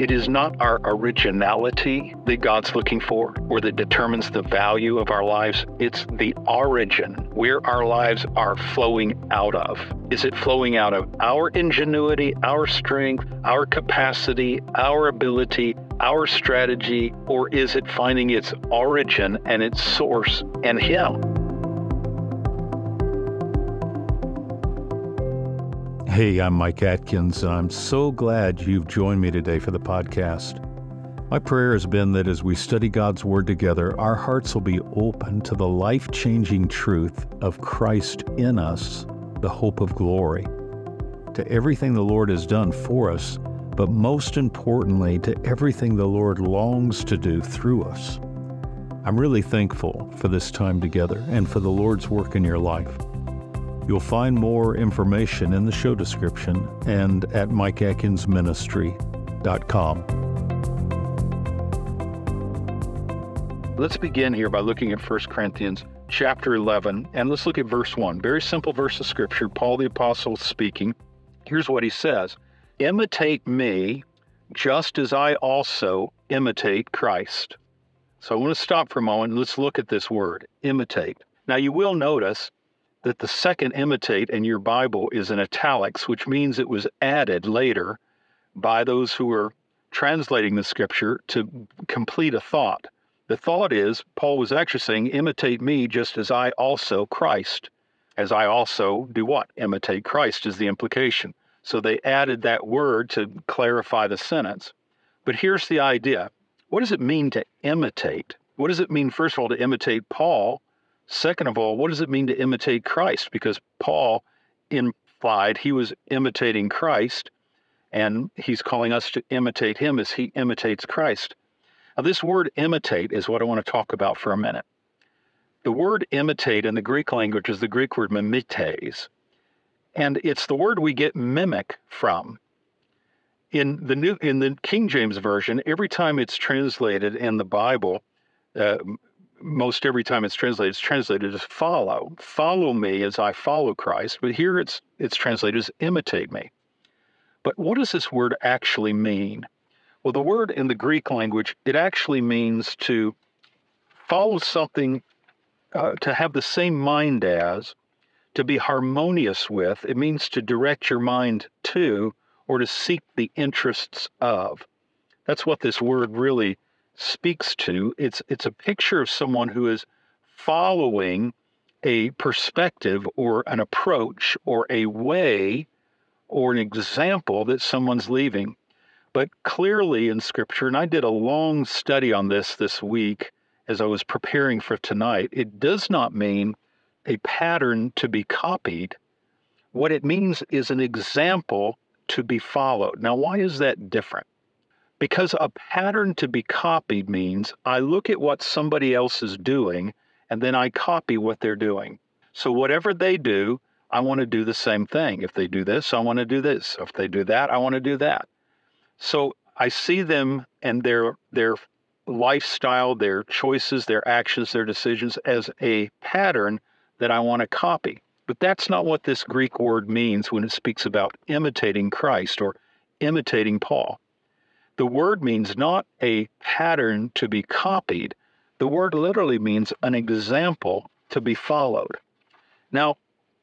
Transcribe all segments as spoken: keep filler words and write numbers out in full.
It is not our originality that God's looking for or that determines the value of our lives. It's the origin, where our lives are flowing out of. Is it flowing out of our ingenuity, our strength, our capacity, our ability, our strategy, or is it finding its origin and its source in Him? Hey, I'm Mike Atkins, and I'm so glad you've joined me today for the podcast. My prayer has been that as we study God's Word together, our hearts will be open to the life-changing truth of Christ in us, the hope of glory, to everything the Lord has done for us, but most importantly, to everything the Lord longs to do through us. I'm really thankful for this time together and for the Lord's work in your life. You'll find more information in the show description and at mike atkins ministry dot com. Let's begin here by looking at First Corinthians chapter eleven, and let's look at verse one. Very simple verse of Scripture, Paul the Apostle speaking. Here's what he says: imitate me just as I also imitate Christ. So I want to stop for a moment and let's look at this word, imitate. Now you will notice that the second imitate in your Bible is in italics, which means it was added later by those who were translating the Scripture to complete a thought. The thought is, Paul was actually saying, imitate me just as I also Christ. As I also do what? Imitate Christ is the implication. So they added that word to clarify the sentence. But here's the idea. What does it mean to imitate? What does it mean, first of all, to imitate Paul? Second of all, what does it mean to imitate Christ? Because Paul implied he was imitating Christ, and he's calling us to imitate him as he imitates Christ. Now, this word imitate is what I want to talk about for a minute. The word imitate in the Greek language is the Greek word mimetes, and it's the word we get mimic from. In the new, in the King James Version, every time it's translated in the Bible, uh, most every time it's translated, it's translated as follow. Follow me as I follow Christ. But here it's it's translated as imitate me. But what does this word actually mean? Well, the word in the Greek language, it actually means to follow something, uh, to have the same mind as, to be harmonious with. It means to direct your mind to, or to seek the interests of. That's what this word really speaks to. It's it's a picture of someone who is following a perspective or an approach or a way or an example that someone's leaving. But clearly in Scripture, and I did a long study on this this week as I was preparing for tonight, it does not mean a pattern to be copied. What it means is an example to be followed. Now, why is that different? Because a pattern to be copied means I look at what somebody else is doing, and then I copy what they're doing. So whatever they do, I want to do the same thing. If they do this, I want to do this. If they do that, I want to do that. So I see them and their their lifestyle, their choices, their actions, their decisions as a pattern that I want to copy. But that's not what this Greek word means when it speaks about imitating Christ or imitating Paul. The word means not a pattern to be copied. The word literally means an example to be followed. Now,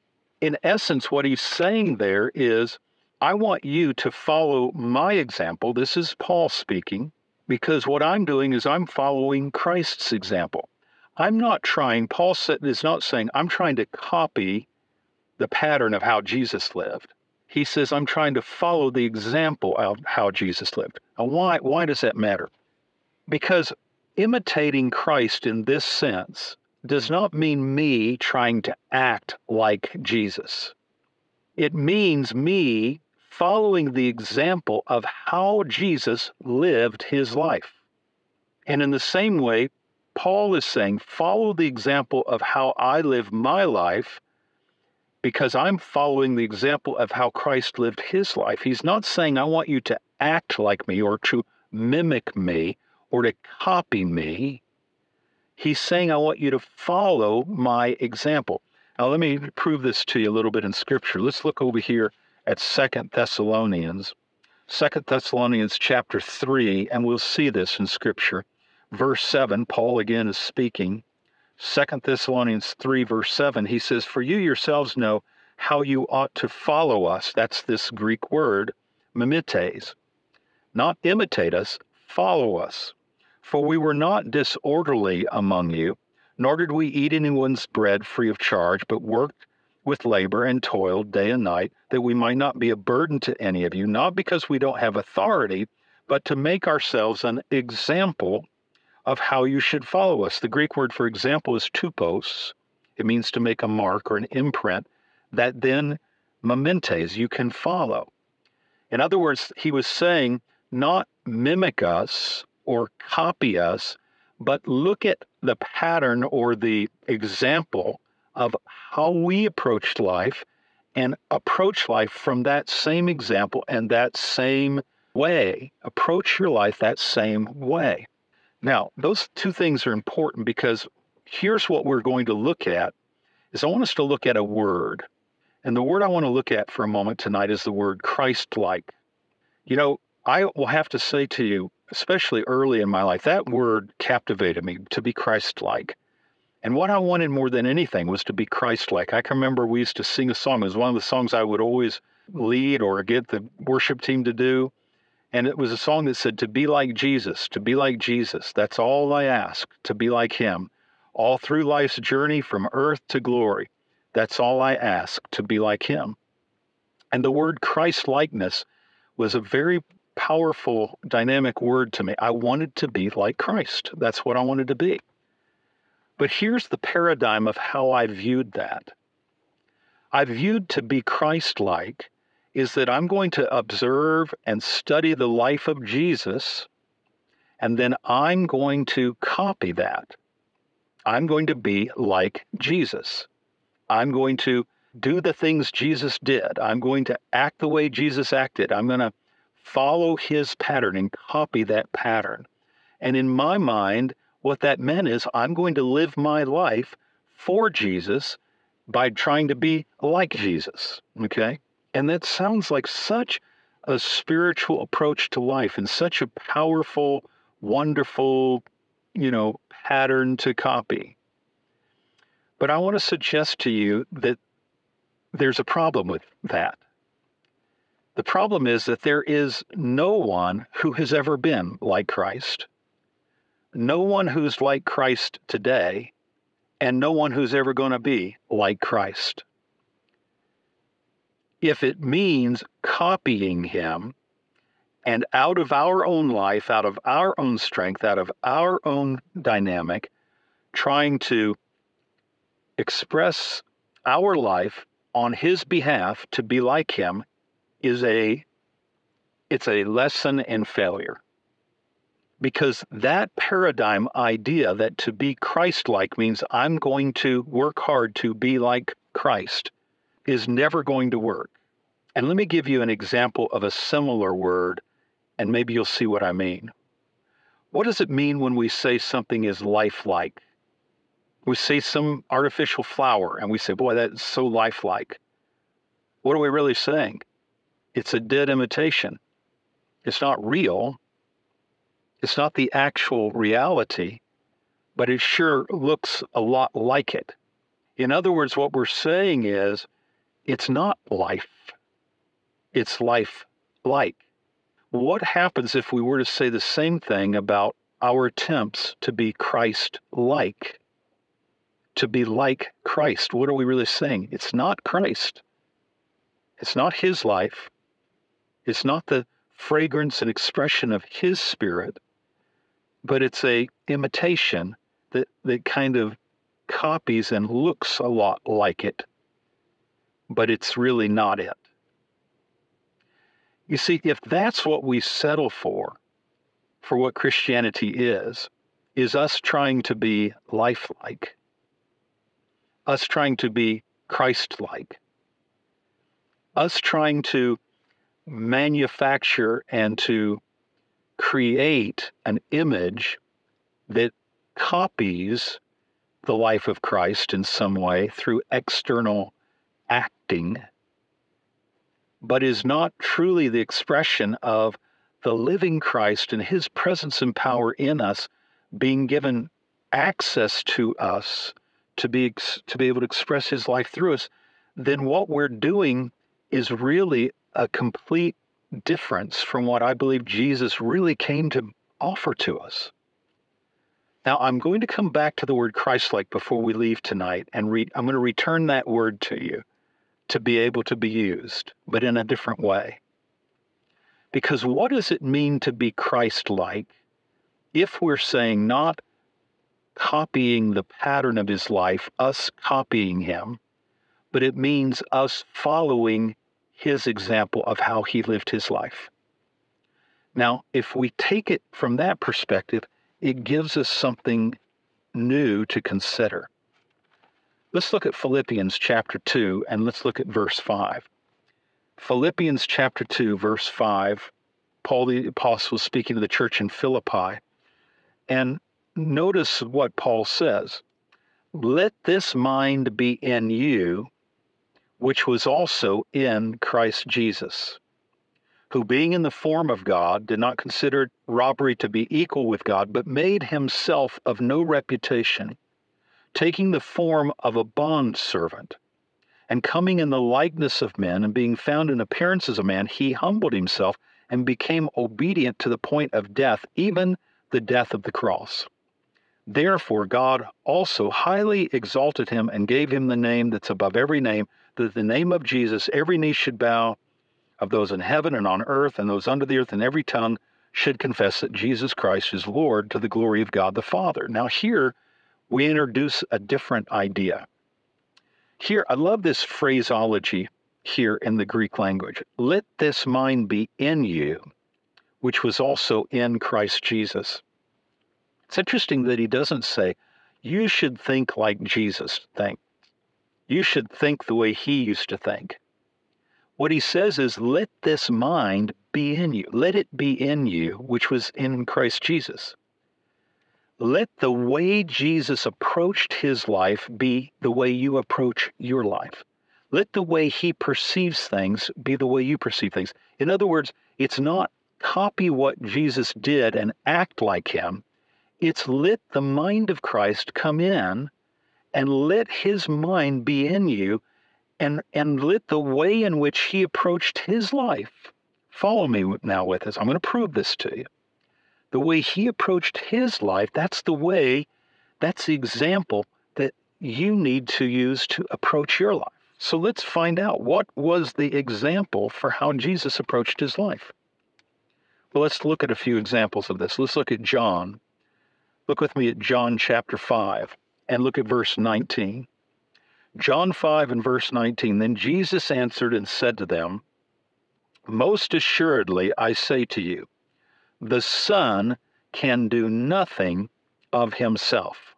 in essence, what he's saying there is, I want you to follow my example. This is Paul speaking, because what I'm doing is I'm following Christ's example. I'm not trying, Paul is not saying, I'm trying to copy the pattern of how Jesus lived. He says, I'm trying to follow the example of how Jesus lived. Now, why, why does that matter? Because imitating Christ in this sense does not mean me trying to act like Jesus. It means me following the example of how Jesus lived his life. And in the same way, Paul is saying, follow the example of how I live my life, because I'm following the example of how Christ lived his life. He's not saying, I want you to act like me or to mimic me or to copy me. He's saying, I want you to follow my example. Now, let me prove this to you a little bit in Scripture. Let's look over here at Second Thessalonians. Second Thessalonians chapter three, and we'll see this in Scripture. Verse seven, Paul again is speaking. Second Thessalonians three, verse seven, he says, "For you yourselves know how you ought to follow us." That's this Greek word, mimetes. Not imitate us, follow us. "For we were not disorderly among you, nor did we eat anyone's bread free of charge, but worked with labor and toiled day and night, that we might not be a burden to any of you, not because we don't have authority, but to make ourselves an example of how you should follow us." The Greek word for example is tupos. It means to make a mark or an imprint that then mementes, you can follow. In other words, he was saying, not mimic us or copy us, but look at the pattern or the example of how we approached life and approach life from that same example and that same way. Approach your life that same way. Now, those two things are important because here's what we're going to look at is I want us to look at a word. And the word I want to look at for a moment tonight is the word Christ-like. You know, I will have to say to you, especially early in my life, that word captivated me, to be Christ-like. And what I wanted more than anything was to be Christ-like. I can remember we used to sing a song. It was one of the songs I would always lead or get the worship team to do. And it was a song that said, "To be like Jesus, to be like Jesus. That's all I ask, to be like him. All through life's journey from earth to glory. That's all I ask, to be like him." And the word Christ-likeness was a very powerful, dynamic word to me. I wanted to be like Christ. That's what I wanted to be. But here's the paradigm of how I viewed that. I viewed to be Christ-like is that I'm going to observe and study the life of Jesus, and then I'm going to copy that. I'm going to be like Jesus. I'm going to do the things Jesus did. I'm going to act the way Jesus acted. I'm going to follow his pattern and copy that pattern. And in my mind, what that meant is I'm going to live my life for Jesus by trying to be like Jesus, okay? And that sounds like such a spiritual approach to life and such a powerful, wonderful, you know, pattern to copy. But I want to suggest to you that there's a problem with that. The problem is that there is no one who has ever been like Christ, no one who's like Christ today, and no one who's ever going to be like Christ. If it means copying him, and out of our own life, out of our own strength, out of our own dynamic, trying to express our life on his behalf to be like him, is a it's a lesson in failure. Because that paradigm idea that to be Christ-like means I'm going to work hard to be like Christ is never going to work. And let me give you an example of a similar word, and maybe you'll see what I mean. What does it mean when we say something is lifelike? We see some artificial flower, and we say, boy, that's so lifelike. What are we really saying? It's a dead imitation. It's not real. It's not the actual reality, but it sure looks a lot like it. In other words, what we're saying is it's not life. It's life-like. What happens if we were to say the same thing about our attempts to be Christ-like? To be like Christ, what are we really saying? It's not Christ. It's not his life. It's not the fragrance and expression of his spirit, but it's a imitation that, that kind of copies and looks a lot like it, but it's really not it. You see, if that's what we settle for, for what Christianity is, is us trying to be lifelike, us trying to be Christ-like, us trying to manufacture and to create an image that copies the life of Christ in some way through external acting, but is not truly the expression of the living Christ and his presence and power in us being given access to us to be to be able to express his life through us, then what we're doing is really a complete difference from what I believe Jesus really came to offer to us. Now, I'm going to come back to the word Christ-like before we leave tonight, and read, I'm going to return that word to you to be able to be used, but in a different way. Because what does it mean to be Christ-like if we're saying not copying the pattern of his life, us copying him, but it means us following his example of how he lived his life? Now, if we take it from that perspective, it gives us something new to consider. Let's look at Philippians chapter two, and let's look at verse five. Philippians chapter two, verse five, Paul the Apostle was speaking to the church in Philippi, and notice what Paul says. Let this mind be in you, which was also in Christ Jesus, who being in the form of God did not consider robbery to be equal with God, but made himself of no reputation, taking the form of a bondservant, and coming in the likeness of men, and being found in appearance as a man, he humbled himself and became obedient to the point of death, even the death of the cross. Therefore God also highly exalted him and gave him the name that's above every name, that at the name of Jesus every knee should bow, of those in heaven and on earth and those under the earth, and every tongue should confess that Jesus Christ is Lord, to the glory of God the Father. Now here we introduce a different idea. Here, I love this phraseology here in the Greek language. Let this mind be in you, which was also in Christ Jesus. It's interesting that he doesn't say, you should think like Jesus thinks. You should think the way he used to think. What he says is, let this mind be in you. Let it be in you, which was in Christ Jesus. Let the way Jesus approached his life be the way you approach your life. Let the way he perceives things be the way you perceive things. In other words, it's not copy what Jesus did and act like him. It's let the mind of Christ come in and let his mind be in you, and, and let the way in which he approached his life. Follow me now with this. I'm going to prove this to you. The way he approached his life, that's the way, that's the example that you need to use to approach your life. So let's find out, what was the example for how Jesus approached his life? Well, let's look at a few examples of this. Let's look at John. Look with me at John chapter five, and look at verse nineteen. John five and verse nineteen, then Jesus answered and said to them, most assuredly I say to you, the Son can do nothing of himself,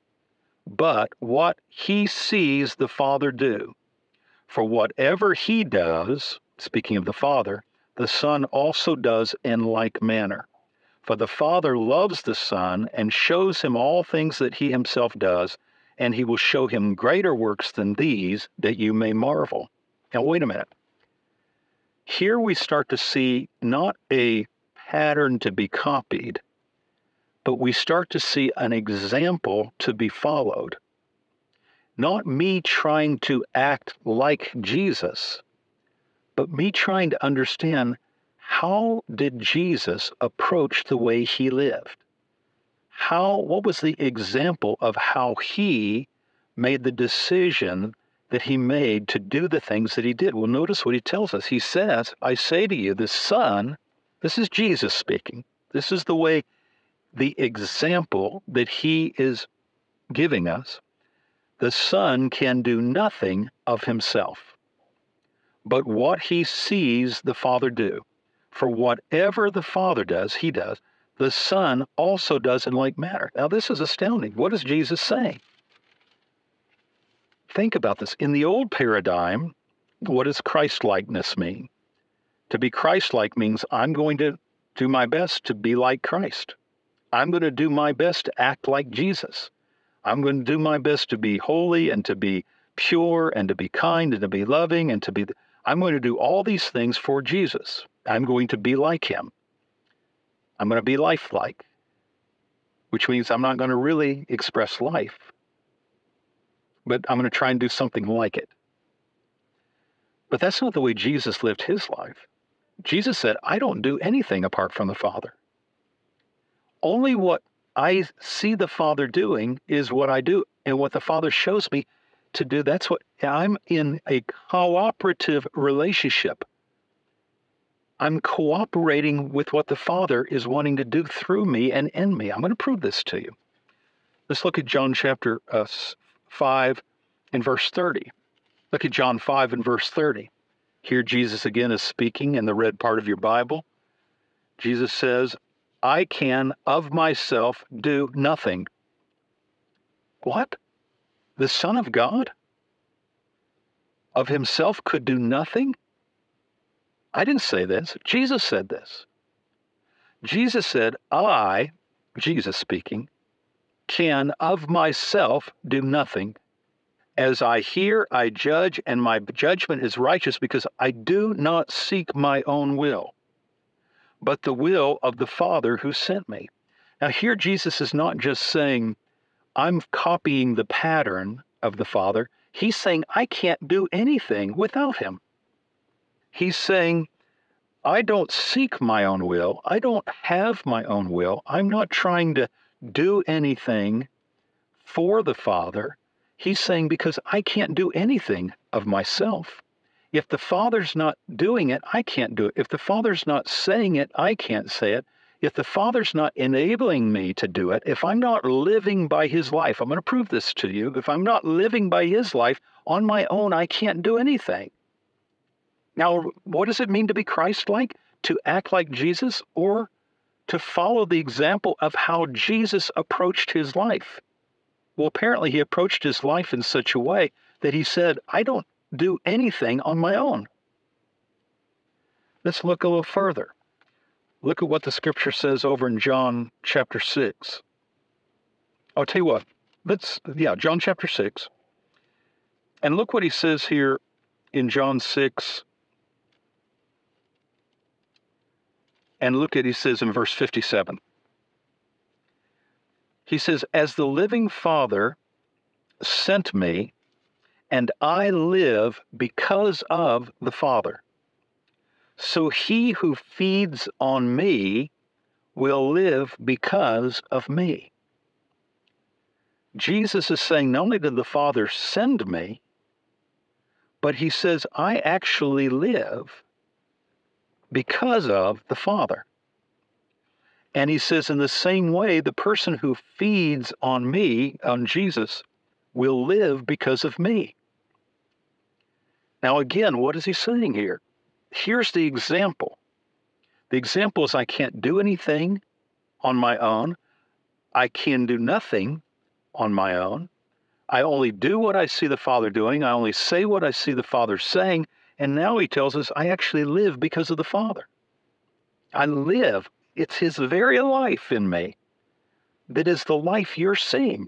but what he sees the Father do. For whatever he does, speaking of the Father, the Son also does in like manner. For the Father loves the Son and shows him all things that he himself does, and he will show him greater works than these, that you may marvel. Now, wait a minute. Here we start to see not a pattern to be copied, but we start to see an example to be followed. Not me trying to act like Jesus, but me trying to understand, how did Jesus approach the way he lived? How, what was the example of how he made the decision that he made to do the things that he did? Well, notice what he tells us. He says, I say to you, the Son, this is Jesus speaking. This is the way, the example that he is giving us. The Son can do nothing of himself, but what he sees the Father do. For whatever the Father does, he does. The Son also does in like manner. Now, this is astounding. What is Jesus saying? Think about this. In the old paradigm, what does Christ-likeness mean? To be Christ-like means I'm going to do my best to be like Christ. I'm going to do my best to act like Jesus. I'm going to do my best to be holy and to be pure and to be kind and to be loving and to be... I'm going to do all these things for Jesus. I'm going to be like him. I'm going to be lifelike, which means I'm not going to really express life, but I'm going to try and do something like it. But that's not the way Jesus lived his life. Jesus said, I don't do anything apart from the Father. Only what I see the Father doing is what I do, and what the Father shows me to do. That's what I'm in a cooperative relationship. I'm cooperating with what the Father is wanting to do through me and in me. I'm going to prove this to you. Let's look at John chapter uh, five and verse thirty. Look at John five and verse thirty. Here Jesus again is speaking in the red part of your Bible. Jesus says, I can of myself do nothing. What? The Son of God of himself could do nothing? I didn't say this. Jesus said this. Jesus said, I, Jesus speaking, can of myself do nothing. As I hear, I judge, and my judgment is righteous, because I do not seek my own will, but the will of the Father who sent me. Now here Jesus is not just saying, I'm copying the pattern of the Father. He's saying, I can't do anything without him. He's saying, I don't seek my own will. I don't have my own will. I'm not trying to do anything for the Father. He's saying, because I can't do anything of myself. If the Father's not doing it, I can't do it. If the Father's not saying it, I can't say it. If the Father's not enabling me to do it, if I'm not living by his life, I'm going to prove this to you. If I'm not living by his life on my own, I can't do anything. Now, what does it mean to be Christ-like? To act like Jesus, or to follow the example of how Jesus approached his life? Well, apparently he approached his life in such a way that he said, I don't do anything on my own. Let's look a little further. Look at what the scripture says over in John chapter six. I'll tell you what, let's, yeah, John chapter six. And look what he says here in John six. And look at, he says in verse fifty-seven. He says, as the living Father sent me, and I live because of the Father, so he who feeds on me will live because of me. Jesus is saying, not only did the Father send me, but he says, I actually live because of the Father. And he says, in the same way, the person who feeds on me, on Jesus, will live because of me. Now, again, what is he saying here? Here's the example. The example is, I can't do anything on my own. I can do nothing on my own. I only do what I see the Father doing. I only say what I see the Father saying. And now he tells us, I actually live because of the Father. I live. It's his very life in me that is the life you're seeing.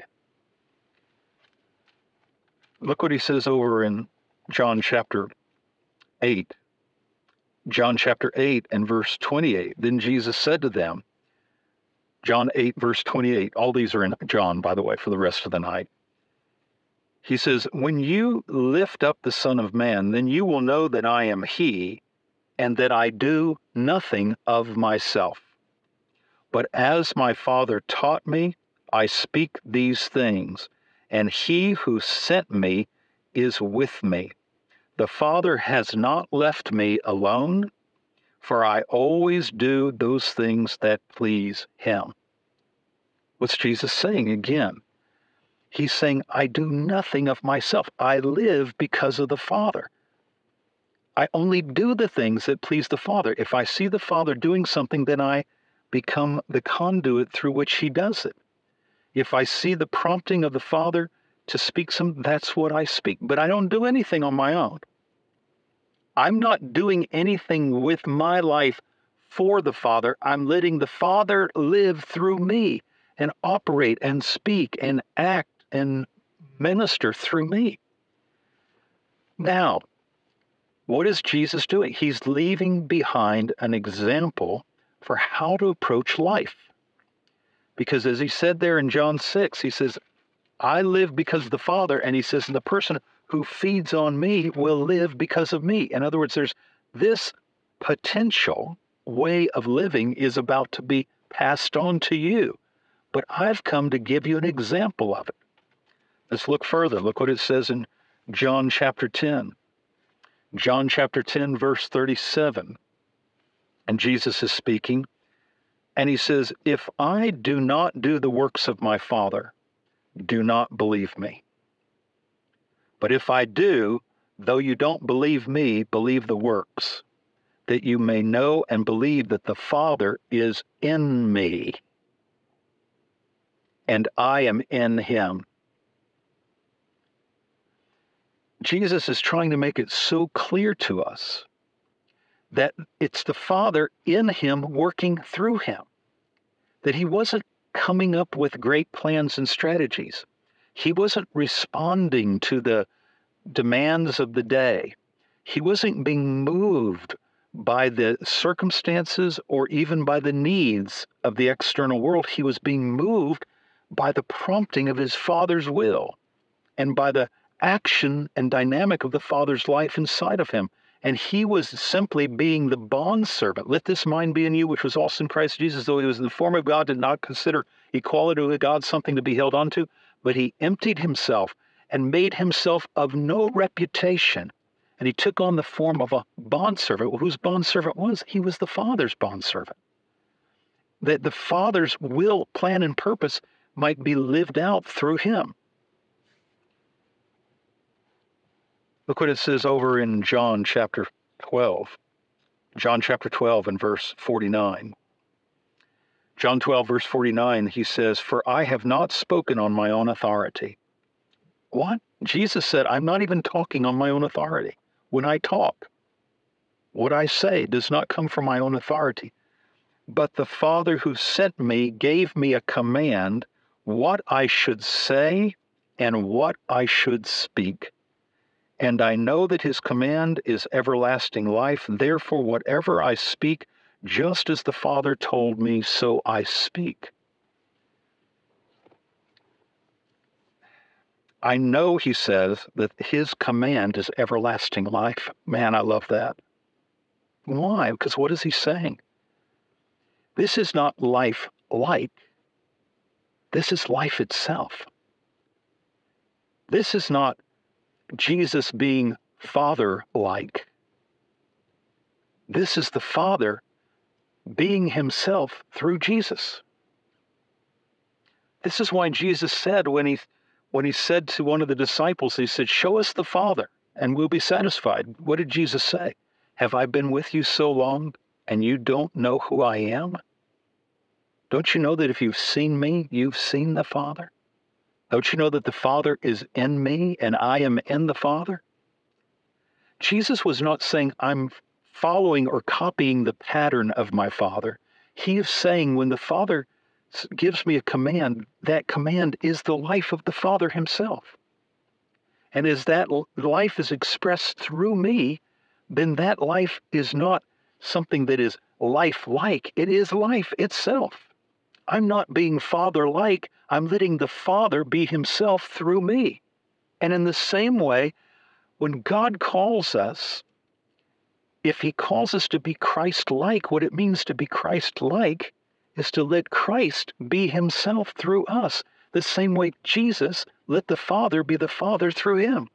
Look what he says over in John chapter eight. John chapter eight and verse twenty-eight. Then Jesus said to them, John eight, verse twenty-eight. All these are in John, by the way, for the rest of the night. He says, when you lift up the Son of Man, then you will know that I am he, and that I do nothing of myself. But as my Father taught me, I speak these things, and he who sent me is with me. The Father has not left me alone, for I always do those things that please him. What's Jesus saying again? He's saying, I do nothing of myself. I live because of the Father. I only do the things that please the Father. If I see the Father doing something, then I become the conduit through which he does it. If I see the prompting of the Father to speak some, that's what I speak. But I don't do anything on my own. I'm not doing anything with my life for the Father. I'm letting the Father live through me and operate and speak and act and minister through me. Now, What is Jesus doing? He's leaving behind an example for how to approach life. Because as he said there in John six, he says, I live because of the Father. And he says, and the person who feeds on me will live because of me. In other words, there's this potential way of living is about to be passed on to you. But I've come to give you an example of it. Let's look further. Look what it says in John chapter ten. John chapter ten, verse thirty-seven. And Jesus is speaking. And he says, if I do not do the works of my Father, do not believe me. But if I do, though you don't believe me, believe the works, that you may know and believe that the Father is in me, and I am in him. Jesus is trying to make it so clear to us that it's the Father in him working through him, that he wasn't coming up with great plans and strategies. He wasn't responding to the demands of the day. He wasn't being moved by the circumstances or even by the needs of the external world. He was being moved by the prompting of his Father's will and by the action and dynamic of the Father's life inside of him. And he was simply being the bondservant. Let this mind be in you, which was also in Christ Jesus, though he was in the form of God, did not consider equality with God something to be held onto, but he emptied himself and made himself of no reputation. And he took on the form of a bondservant. Well, whose bondservant was? He was the Father's bondservant. That the Father's will, plan, and purpose might be lived out through him. Look what it says over in John chapter twelve. John chapter twelve and verse forty-nine. John twelve, verse forty-nine, he says, for I have not spoken on my own authority. What? Jesus said, I'm not even talking on my own authority. When I talk, what I say does not come from my own authority. But the Father who sent me gave me a command what I should say and what I should speak. And I know that his command is everlasting life. Therefore, whatever I speak, just as the Father told me, so I speak. I know, he says, that his command is everlasting life. Man, I love that. Why? Because what is he saying? This is not life like. This is life itself. This is not Jesus being Father-like. This is the Father being himself through Jesus. This is why Jesus said when he when he said to one of the disciples, he said, show us the Father and we'll be satisfied. What did Jesus say? Have I been with you so long and you don't know who I am? Don't you know that if you've seen me, you've seen the Father? Don't you know that the Father is in me and I am in the Father? Jesus was not saying I'm following or copying the pattern of my Father. He is saying when the Father gives me a command, that command is the life of the Father himself. And as that life is expressed through me, then that life is not something that is life-like. It is life itself. I'm not being Father-like. I'm letting the Father be himself through me. And in the same way, when God calls us, if he calls us to be Christ-like, what it means to be Christ-like is to let Christ be himself through us, the same way Jesus let the Father be the Father through him.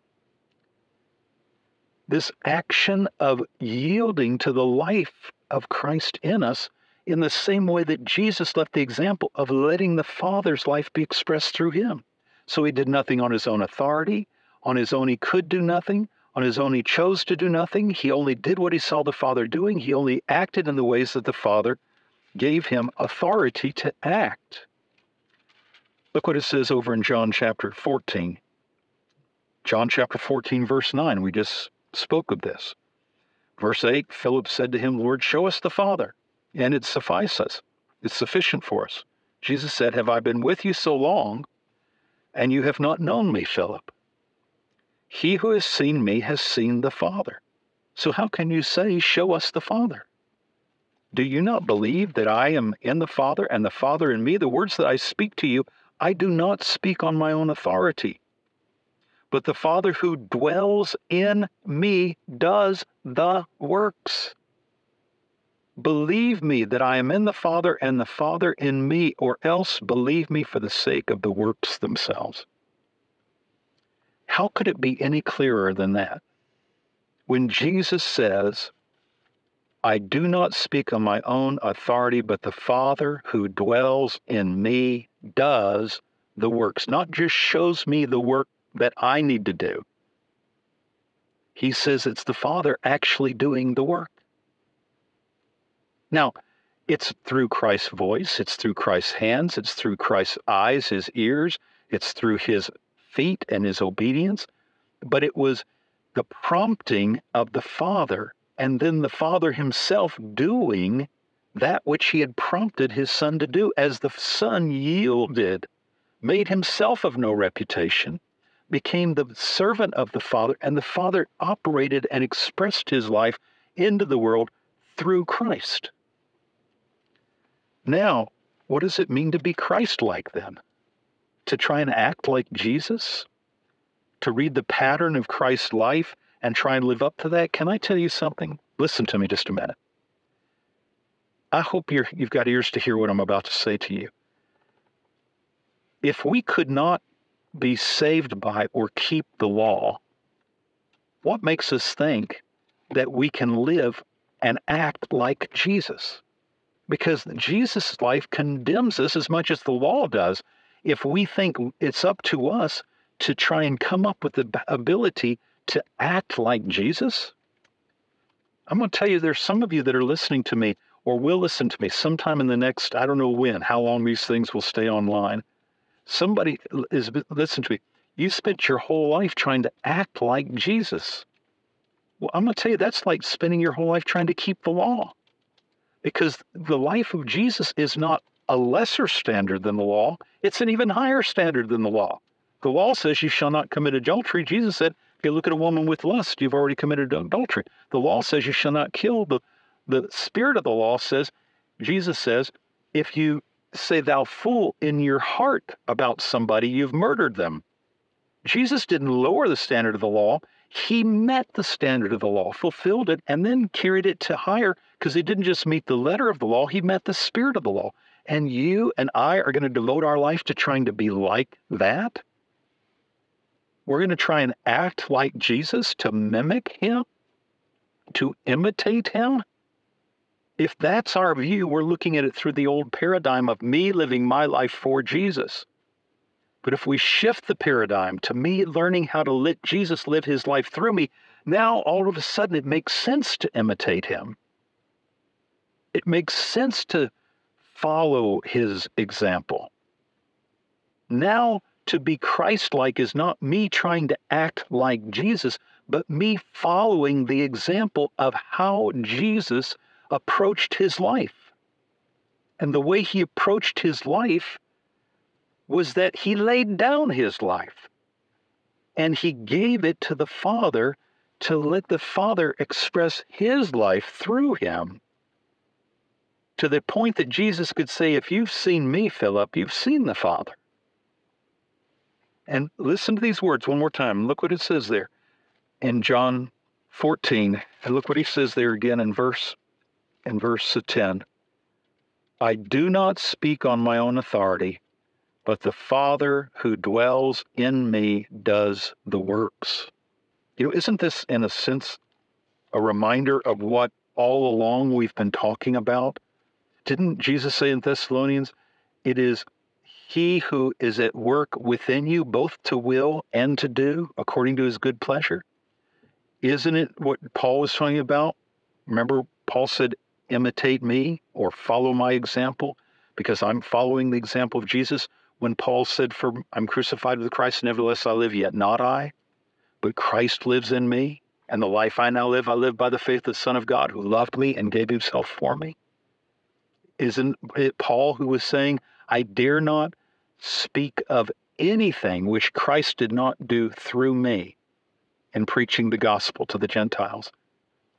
This action of yielding to the life of Christ in us in the same way that Jesus left the example of letting the Father's life be expressed through him. So he did nothing on his own authority. On his own he could do nothing. On his own he chose to do nothing. He only did what he saw the Father doing. He only acted in the ways that the Father gave him authority to act. Look what it says over in John chapter fourteen. John chapter fourteen, verse nine. We just spoke of this. Verse eight, Philip said to him, Lord, show us the Father, and it suffices. It's sufficient for us. Jesus said, have I been with you so long, and you have not known me, Philip? He who has seen me has seen the Father. So how can you say, show us the Father? Do you not believe that I am in the Father and the Father in me? The words that I speak to you, I do not speak on my own authority, but the Father who dwells in me does the works. Believe me that I am in the Father and the Father in me, or else believe me for the sake of the works themselves. How could it be any clearer than that? When Jesus says, I do not speak on my own authority, but the Father who dwells in me does the works, not just shows me the work that I need to do. He says it's the Father actually doing the work. Now, it's through Christ's voice, it's through Christ's hands, it's through Christ's eyes, his ears, it's through his feet and his obedience, but it was the prompting of the Father, and then the Father himself doing that which he had prompted his Son to do. As the Son yielded, made himself of no reputation, became the servant of the Father, and the Father operated and expressed his life into the world through Christ. Now, what does it mean to be Christ-like then? To try and act like Jesus? To read the pattern of Christ's life and try and live up to that? Can I tell you something? Listen to me just a minute. I hope you're, you've got ears to hear what I'm about to say to you. If we could not be saved by or keep the law, what makes us think that we can live and act like Jesus? Because Jesus' life condemns us as much as the law does. If we think it's up to us to try and come up with the ability to act like Jesus, I'm going to tell you, there's some of you that are listening to me or will listen to me sometime in the next, I don't know when, how long these things will stay online. Somebody is, listen to me, you spent your whole life trying to act like Jesus. Well, I'm going to tell you, that's like spending your whole life trying to keep the law. Because the life of Jesus is not a lesser standard than the law. It's an even higher standard than the law. The law says you shall not commit adultery. Jesus said, if you look at a woman with lust, you've already committed adultery. The law says you shall not kill. The, the spirit of the law says, Jesus says, if you say thou fool in your heart about somebody, you've murdered them. Jesus didn't lower the standard of the law. He met the standard of the law, fulfilled it, and then carried it to higher, because he didn't just meet the letter of the law, he met the spirit of the law. And you and I are going to devote our life to trying to be like that? We're going to try and act like Jesus, to mimic him, to imitate him? If that's our view, we're looking at it through the old paradigm of me living my life for Jesus. But if we shift the paradigm to me learning how to let Jesus live his life through me, now all of a sudden it makes sense to imitate him. It makes sense to follow his example. Now, to be Christ-like is not me trying to act like Jesus, but me following the example of how Jesus approached his life. And the way he approached his life was that he laid down his life and he gave it to the Father to let the Father express his life through him, to the point that Jesus could say, if you've seen me, Philip, you've seen the Father. And listen to these words one more time. Look what it says there in John fourteen. And look what he says there again in verse, in verse ten. I do not speak on my own authority, but the Father who dwells in me does the works. You know, isn't this, in a sense, a reminder of what all along we've been talking about? Didn't Jesus say in Thessalonians, it is he who is at work within you, both to will and to do, according to his good pleasure? Isn't it what Paul was talking about? Remember, Paul said, imitate me or follow my example, because I'm following the example of Jesus. When Paul said, for I'm crucified with Christ, nevertheless I live, yet not I, but Christ lives in me, and the life I now live, I live by the faith of the Son of God, who loved me and gave himself for me. Isn't it Paul who was saying, I dare not speak of anything which Christ did not do through me in preaching the gospel to the Gentiles?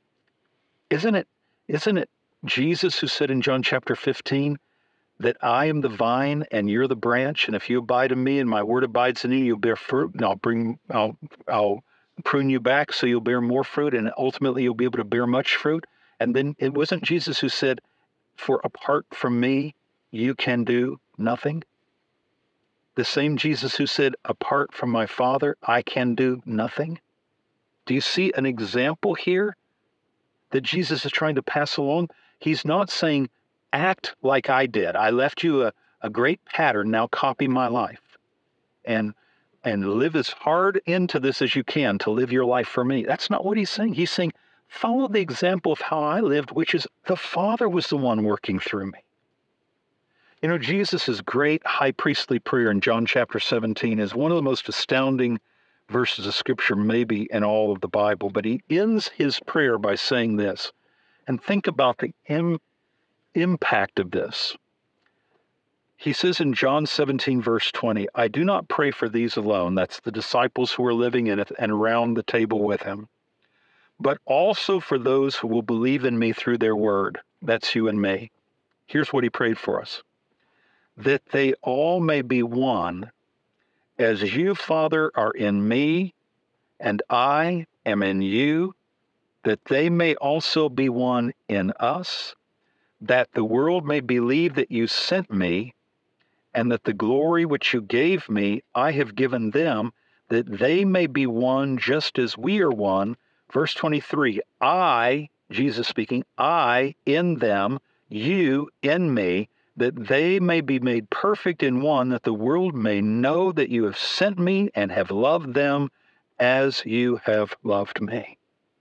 Isn't it, isn't it Jesus who said in John chapter fifteen that I am the vine and you're the branch, and if you abide in me and my word abides in you, you'll bear fruit, and I'll bring, I'll, I'll prune you back so you'll bear more fruit, and ultimately you'll be able to bear much fruit. And then it wasn't Jesus who said, for apart from me, you can do nothing? The same Jesus who said, apart from my Father, I can do nothing? Do you see an example here that Jesus is trying to pass along? He's not saying, act like I did. I left you a, a great pattern, now copy my life. And and live as hard into this as you can to live your life for me. That's not what he's saying. He's saying, follow the example of how I lived, which is the Father was the one working through me. You know, Jesus' great high priestly prayer in John chapter seventeen is one of the most astounding verses of Scripture maybe in all of the Bible, but he ends his prayer by saying this, and think about the im- impact of this. He says in John seventeen, verse twenty, I do not pray for these alone, that's the disciples who are living in it and around the table with him, but also for those who will believe in me through their word. That's you and me. Here's what he prayed for us. That they all may be one, as you, Father, are in me, and I am in you, that they may also be one in us, that the world may believe that you sent me, and that the glory which you gave me, I have given them, that they may be one just as we are one. Verse twenty-three, I, Jesus speaking, I in them, you in me, that they may be made perfect in one, that the world may know that you have sent me and have loved them as you have loved me.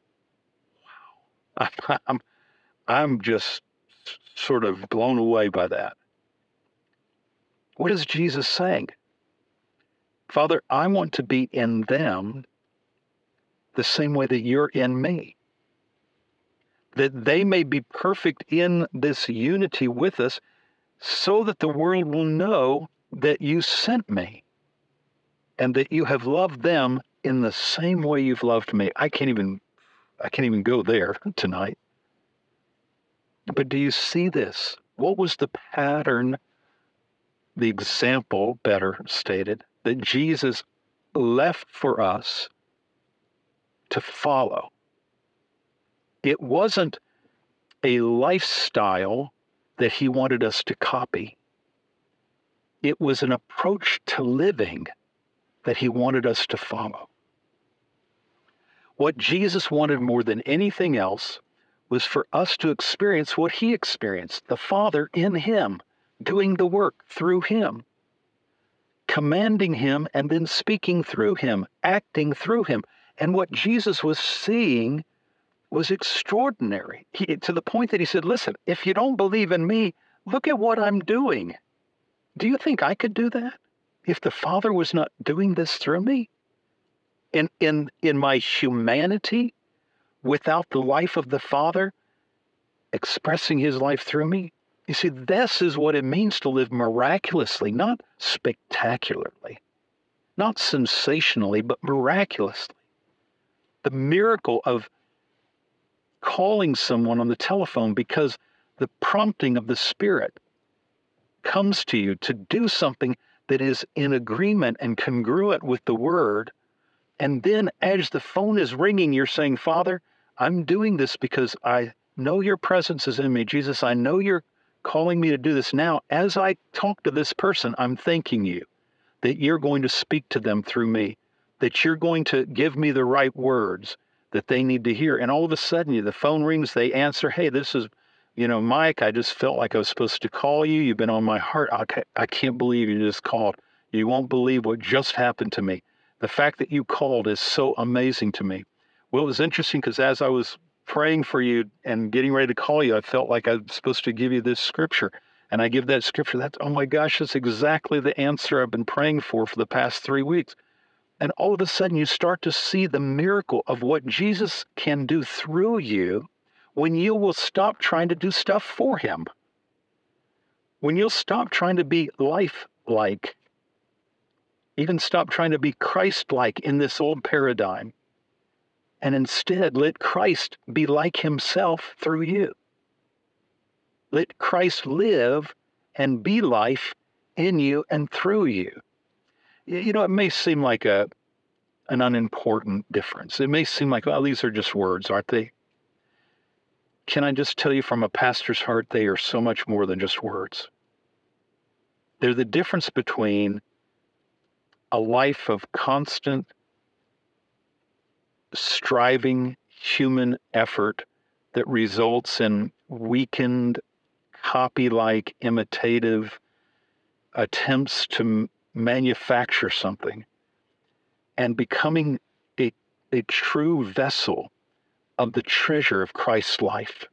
Wow. I'm, I'm just sort of blown away by that. What is Jesus saying? Father, I want to be in them the same way that you're in me, that they may be perfect in this unity with us, so that the world will know that you sent me and that you have loved them in the same way you've loved me. I can't even, I can't even go there tonight. But do you see this? What was the pattern, the example, better stated, that Jesus left for us to follow? It wasn't a lifestyle that he wanted us to copy. It was an approach to living that he wanted us to follow. What Jesus wanted more than anything else was for us to experience what he experienced, the Father in him, doing the work through him, commanding him and then speaking through him, acting through him. And what Jesus was seeing was extraordinary, he, to the point that he said, listen, if you don't believe in me, look at what I'm doing. Do you think I could do that if the Father was not doing this through me? In, in, in my humanity, without the life of the Father expressing his life through me? You see, this is what it means to live miraculously, not spectacularly, not sensationally, but miraculously. The miracle of calling someone on the telephone because the prompting of the Spirit comes to you to do something that is in agreement and congruent with the Word. And then as the phone is ringing, you're saying, Father, I'm doing this because I know your presence is in me. Jesus, I know you're calling me to do this now. As I talk to this person, I'm thanking you that you're going to speak to them through me, that you're going to give me the right words that they need to hear. And all of a sudden, the phone rings, they answer, hey, this is, you know, Mike, I just felt like I was supposed to call you. You've been on my heart. I can't, I can't believe you just called. You won't believe what just happened to me. The fact that you called is so amazing to me. Well, it was interesting because as I was praying for you and getting ready to call you, I felt like I was supposed to give you this scripture. And I give that scripture. That's, oh my gosh, that's exactly the answer I've been praying for for the past three weeks. And all of a sudden you start to see the miracle of what Jesus can do through you when you will stop trying to do stuff for him. When you'll stop trying to be life-like, even stop trying to be Christ-like in this old paradigm, and instead let Christ be like himself through you. Let Christ live and be life in you and through you. You know, it may seem like a an unimportant difference. It may seem like, well, these are just words, aren't they? Can I just tell you from a pastor's heart, they are so much more than just words. They're the difference between a life of constant, striving human effort that results in weakened, copy-like, imitative attempts to m- manufacture something, and becoming a, a true vessel of the treasure of Christ's life.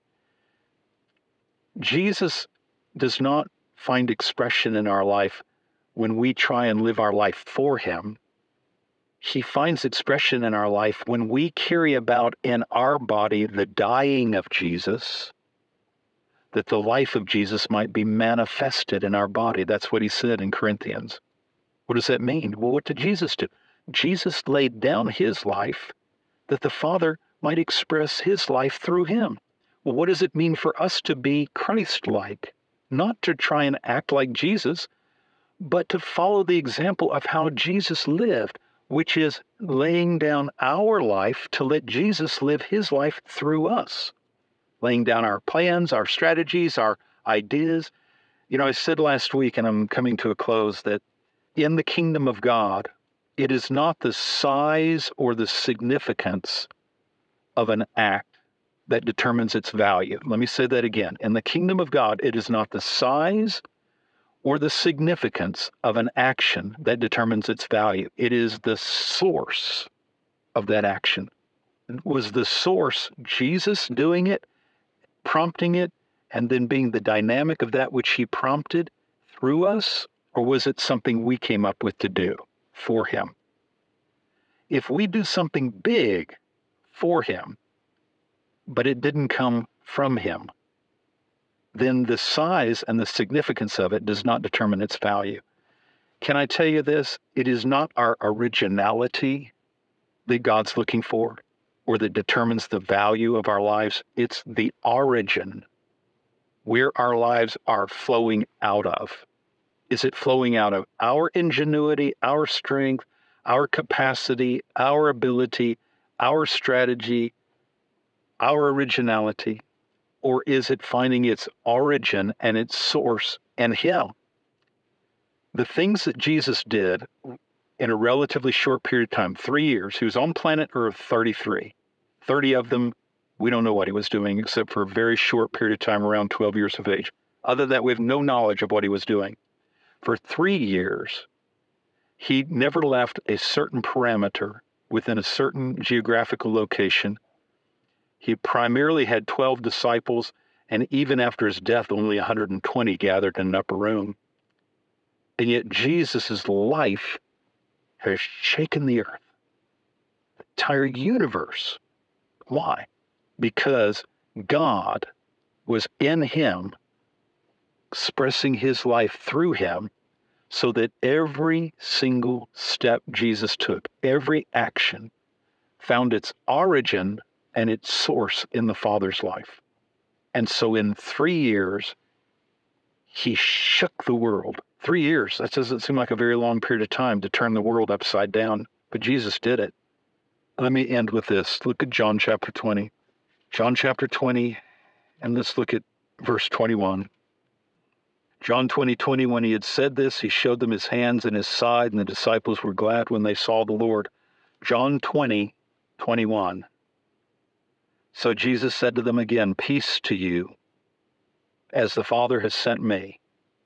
Jesus does not find expression in our life when we try and live our life for him. He finds expression in our life when we carry about in our body the dying of Jesus, that the life of Jesus might be manifested in our body. That's what he said in Corinthians. What does that mean? Well, what did Jesus do? Jesus laid down his life that the Father might express his life through him. Well, what does it mean for us to be Christ-like? Not to try and act like Jesus, but to follow the example of how Jesus lived, which is laying down our life to let Jesus live his life through us. Laying down our plans, our strategies, our ideas. You know, I said last week, and I'm coming to a close, that in the kingdom of God, it is not the size or the significance of an act that determines its value. Let me say that again. In the kingdom of God, it is not the size or the significance of an action that determines its value. It is the source of that action. Was the source Jesus doing it, prompting it, and then being the dynamic of that which he prompted through us? Or was it something we came up with to do for him? If we do something big for him, but it didn't come from him, then the size and the significance of it does not determine its value. Can I tell you this? It is not our originality that God's looking for or that determines the value of our lives. It's the origin, where our lives are flowing out of. Is it flowing out of our ingenuity, our strength, our capacity, our ability, our strategy, our originality? Or is it finding its origin and its source in him? The things that Jesus did in a relatively short period of time, three years, he was on planet Earth thirty-three. thirty of them, we don't know what he was doing except for a very short period of time, around twelve years of age. Other than that, we have no knowledge of what he was doing. For three years, he never left a certain parameter within a certain geographical location. He primarily had twelve disciples, and even after his death, only one hundred twenty gathered in an upper room. And yet Jesus' life has shaken the earth, the entire universe. Why? Because God was in him, expressing his life through him, so that every single step Jesus took, every action, found its origin and its source in the Father's life. And so in three years, he shook the world. Three years, that doesn't seem like a very long period of time to turn the world upside down, but Jesus did it. Let me end with this. Look at John chapter twenty. John chapter twenty, and let's look at verse twenty-one. John twenty, twenty, when he had said this, he showed them his hands and his side, and the disciples were glad when they saw the Lord. John twenty, twenty-one. So Jesus said to them again, peace to you. As the Father has sent me,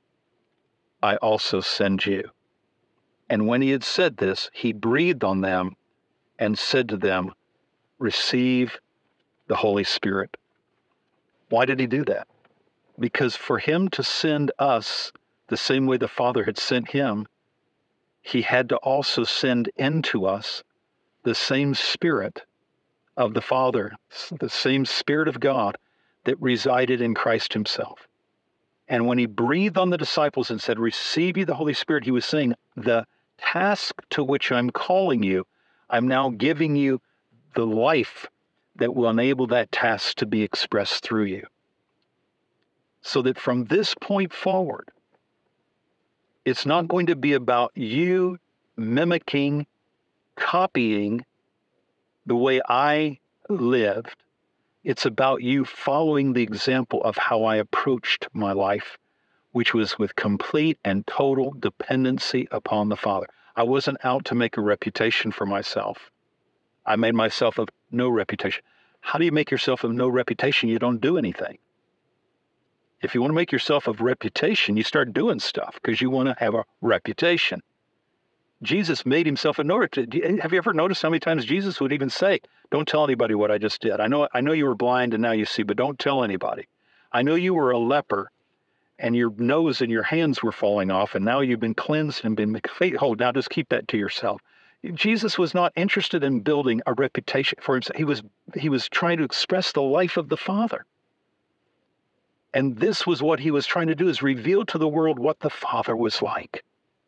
I also send you. And when he had said this, he breathed on them and said to them, receive the Holy Spirit. Why did he do that? Because for him to send us the same way the Father had sent him, he had to also send into us the same Spirit of the Father, the same Spirit of God that resided in Christ himself. And when he breathed on the disciples and said, receive ye the Holy Spirit, he was saying, the task to which I'm calling you, I'm now giving you the life that will enable that task to be expressed through you. So that from this point forward, it's not going to be about you mimicking, copying the way I lived. It's about you following the example of how I approached my life, which was with complete and total dependency upon the Father. I wasn't out to make a reputation for myself. I made myself of no reputation. How do you make yourself of no reputation? You don't do anything. If you want to make yourself of reputation, you start doing stuff because you want to have a reputation. Jesus made himself a no reputation. Have you ever noticed how many times Jesus would even say, don't tell anybody what I just did. I know, I know you were blind and now you see, but don't tell anybody. I know you were a leper and your nose and your hands were falling off and now you've been cleansed and been made whole. Now just keep that to yourself. Jesus was not interested in building a reputation for himself. He was, he was trying to express the life of the Father. And this was what he was trying to do, is reveal to the world what the Father was like.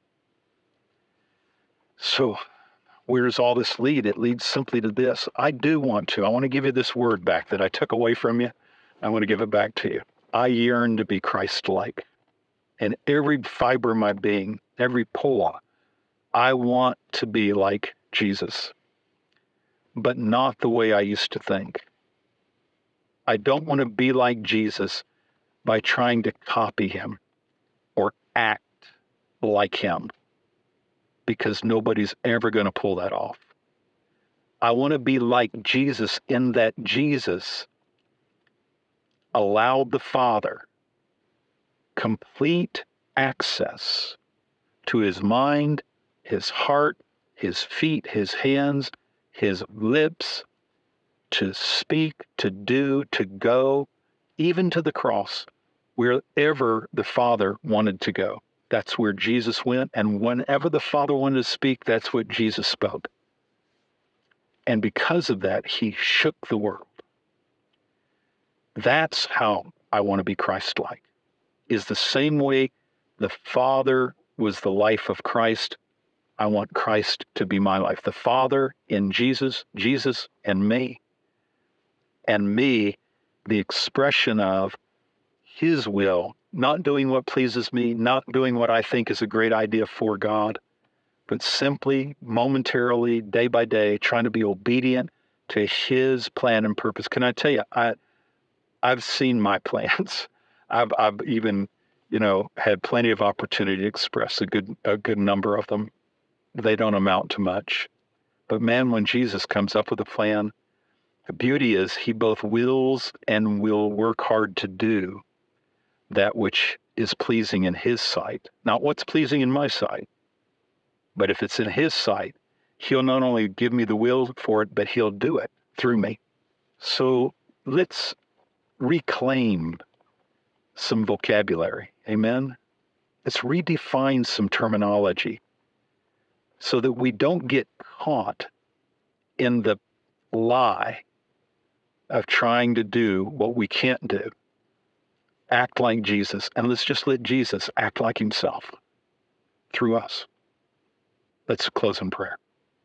So where does all this lead? It leads simply to this. I do want to. I want to give you this word back that I took away from you. I want to give it back to you. I yearn to be Christ-like. And every fiber of my being, every pore, I want to be like Jesus, but not the way I used to think. I don't want to be like Jesus by trying to copy him or act like him, because nobody's ever going to pull that off. I want to be like Jesus in that Jesus allowed the Father complete access to his mind, his heart, his feet, his hands, his lips, to speak, to do, to go, even to the cross, wherever the Father wanted to go. That's where Jesus went, and whenever the Father wanted to speak, that's what Jesus spoke. And because of that, he shook the world. That's how I want to be Christ-like, is the same way the Father was the life of Christ. I want Christ to be my life. The Father in Jesus, Jesus and me, and me, the expression of his will, not doing what pleases me, not doing what I think is a great idea for God, but simply, momentarily, day by day, trying to be obedient to his plan and purpose. Can I tell you, I, I've seen my plans. I've, I've even, you know, had plenty of opportunity to express a good, a good number of them. They don't amount to much. But man, when Jesus comes up with a plan, the beauty is he both wills and will work hard to do that which is pleasing in his sight. Not what's pleasing in my sight, but if it's in his sight, he'll not only give me the will for it, but he'll do it through me. So let's reclaim some vocabulary. Amen? Let's redefine some terminology so that we don't get caught in the lie of trying to do what we can't do. Act like Jesus, and let's just let Jesus act like himself through us. Let's close in prayer.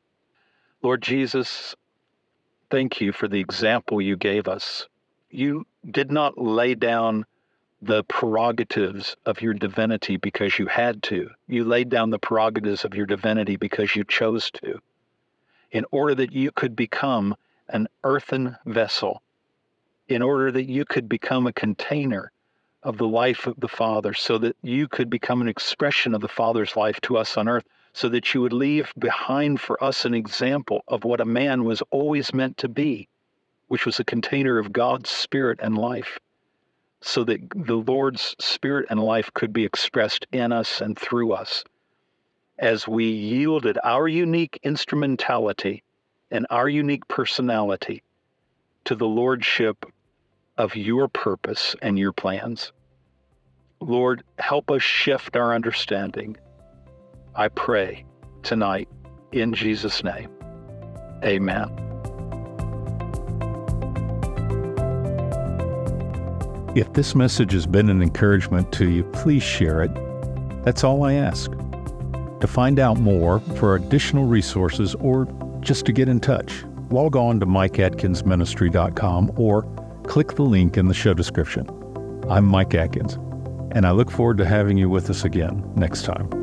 Lord Jesus, thank you for the example you gave us. You did not lay down the prerogatives of your divinity because you had to. You laid down the prerogatives of your divinity because you chose to, in order that you could become an earthen vessel, in order that you could become a container of the life of the Father, so that you could become an expression of the Father's life to us on earth, so that you would leave behind for us an example of what a man was always meant to be, which was a container of God's Spirit and life, so that the Lord's Spirit and life could be expressed in us and through us as we yielded our unique instrumentality and our unique personality to the lordship of your purpose and your plans. Lord, help us shift our understanding. I pray tonight in Jesus' name. Amen. If this message has been an encouragement to you, please share it. That's all I ask. To find out more, for additional resources, or just to get in touch, log on to mike atkins ministry dot com or click the link in the show description. I'm Mike Atkins, and I look forward to having you with us again next time.